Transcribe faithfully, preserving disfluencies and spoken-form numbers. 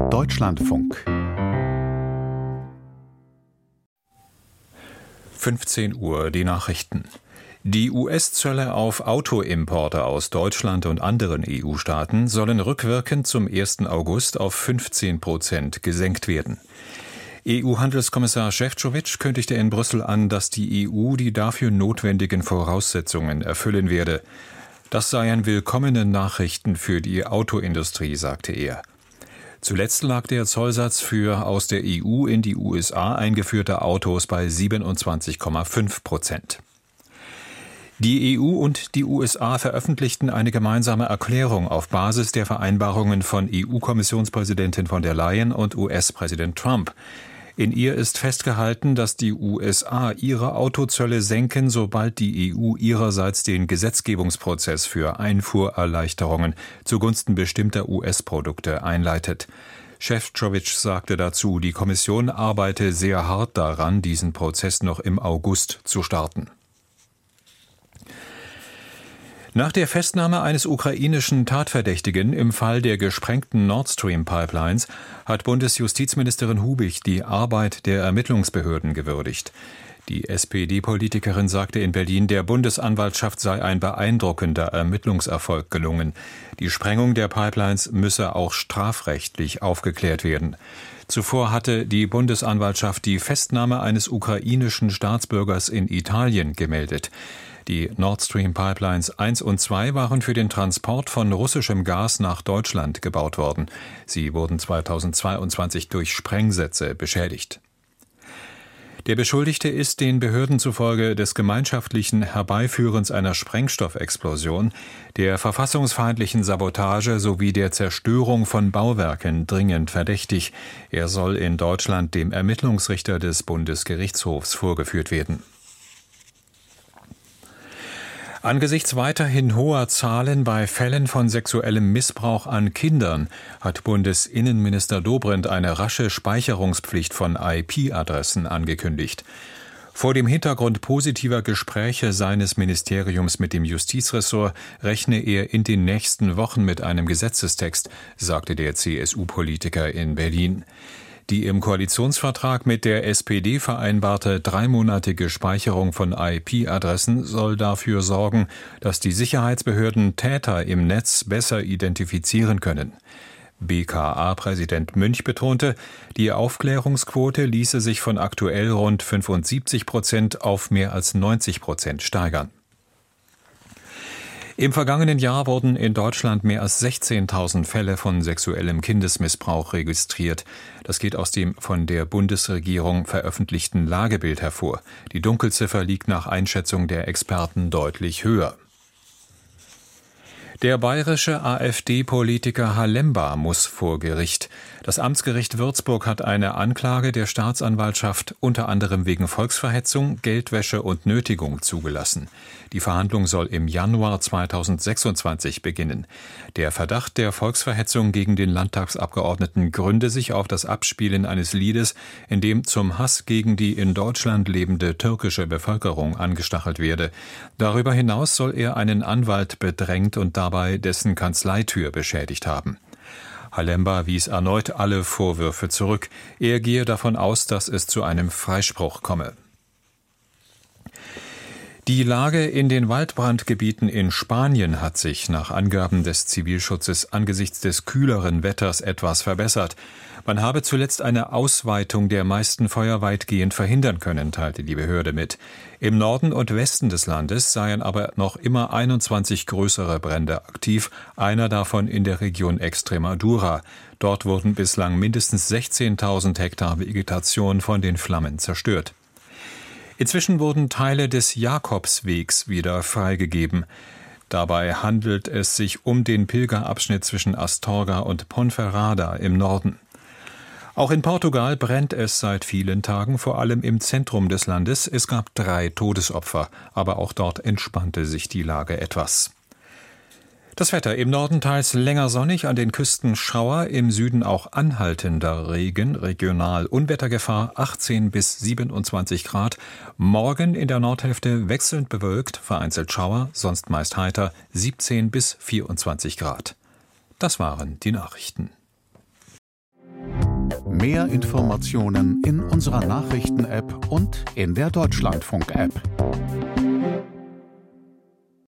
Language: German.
Deutschlandfunk. fünfzehn Uhr, die Nachrichten. Die U S-Zölle auf Autoimporte aus Deutschland und anderen E U-Staaten sollen rückwirkend zum ersten August auf fünfzehn Prozent gesenkt werden. E U-Handelskommissar Šefčovič kündigte in Brüssel an, dass die E U die dafür notwendigen Voraussetzungen erfüllen werde. Das seien willkommene Nachrichten für die Autoindustrie, sagte er. Zuletzt lag der Zollsatz für aus der E U in die U S A eingeführte Autos bei siebenundzwanzig Komma fünf Prozent. Die E U und die U S A veröffentlichten eine gemeinsame Erklärung auf Basis der Vereinbarungen von E U-Kommissionspräsidentin von der Leyen und U S-Präsident Trump. In ihr ist festgehalten, dass die U S A ihre Autozölle senken, sobald die E U ihrerseits den Gesetzgebungsprozess für Einfuhrerleichterungen zugunsten bestimmter U S-Produkte einleitet. Šefčovič sagte dazu, die Kommission arbeite sehr hart daran, diesen Prozess noch im August zu starten. Nach der Festnahme eines ukrainischen Tatverdächtigen im Fall der gesprengten Nord Stream Pipelines hat Bundesjustizministerin Hubig die Arbeit der Ermittlungsbehörden gewürdigt. Die S P D-Politikerin sagte in Berlin, der Bundesanwaltschaft sei ein beeindruckender Ermittlungserfolg gelungen. Die Sprengung der Pipelines müsse auch strafrechtlich aufgeklärt werden. Zuvor hatte die Bundesanwaltschaft die Festnahme eines ukrainischen Staatsbürgers in Italien gemeldet. Die Nord Stream Pipelines eins und zwei waren für den Transport von russischem Gas nach Deutschland gebaut worden. Sie wurden zweitausendzweiundzwanzig durch Sprengsätze beschädigt. Der Beschuldigte ist den Behörden zufolge des gemeinschaftlichen Herbeiführens einer Sprengstoffexplosion, der verfassungsfeindlichen Sabotage sowie der Zerstörung von Bauwerken dringend verdächtig. Er soll in Deutschland dem Ermittlungsrichter des Bundesgerichtshofs vorgeführt werden. Angesichts weiterhin hoher Zahlen bei Fällen von sexuellem Missbrauch an Kindern hat Bundesinnenminister Dobrindt eine rasche Speicherungspflicht von I P-Adressen angekündigt. Vor dem Hintergrund positiver Gespräche seines Ministeriums mit dem Justizressort rechne er in den nächsten Wochen mit einem Gesetzestext, sagte der C S U-Politiker in Berlin. Die im Koalitionsvertrag mit der S P D vereinbarte dreimonatige Speicherung von I P-Adressen soll dafür sorgen, dass die Sicherheitsbehörden Täter im Netz besser identifizieren können. B K A-Präsident Münch betonte, die Aufklärungsquote ließe sich von aktuell rund fünfundsiebzig Prozent auf mehr als neunzig Prozent steigern. Im vergangenen Jahr wurden in Deutschland mehr als sechzehntausend Fälle von sexuellem Kindesmissbrauch registriert. Das geht aus dem von der Bundesregierung veröffentlichten Lagebild hervor. Die Dunkelziffer liegt nach Einschätzung der Experten deutlich höher. Der bayerische AfD-Politiker Halemba muss vor Gericht. Das Amtsgericht Würzburg hat eine Anklage der Staatsanwaltschaft unter anderem wegen Volksverhetzung, Geldwäsche und Nötigung zugelassen. Die Verhandlung soll im Januar zweitausendsechsundzwanzig beginnen. Der Verdacht der Volksverhetzung gegen den Landtagsabgeordneten gründe sich auf das Abspielen eines Liedes, in dem zum Hass gegen die in Deutschland lebende türkische Bevölkerung angestachelt werde. Darüber hinaus soll er einen Anwalt bedrängt und dabei dessen Kanzleitür beschädigt haben. Halemba wies erneut alle Vorwürfe zurück. Er gehe davon aus, dass es zu einem Freispruch komme. Die Lage in den Waldbrandgebieten in Spanien hat sich nach Angaben des Zivilschutzes angesichts des kühleren Wetters etwas verbessert. Man habe zuletzt eine Ausweitung der meisten Feuer weitgehend verhindern können, teilte die Behörde mit. Im Norden und Westen des Landes seien aber noch immer einundzwanzig größere Brände aktiv, einer davon in der Region Extremadura. Dort wurden bislang mindestens sechzehntausend Hektar Vegetation von den Flammen zerstört. Inzwischen wurden Teile des Jakobswegs wieder freigegeben. Dabei handelt es sich um den Pilgerabschnitt zwischen Astorga und Ponferrada im Norden. Auch in Portugal brennt es seit vielen Tagen, vor allem im Zentrum des Landes. Es gab drei Todesopfer, aber auch dort entspannte sich die Lage etwas. Das Wetter: im Norden teils länger sonnig, an den Küsten Schauer, im Süden auch anhaltender Regen, regional Unwettergefahr, achtzehn bis siebenundzwanzig Grad. Morgen in der Nordhälfte wechselnd bewölkt, vereinzelt Schauer, sonst meist heiter, siebzehn bis vierundzwanzig Grad. Das waren die Nachrichten. Mehr Informationen in unserer Nachrichten-App und in der Deutschlandfunk-App.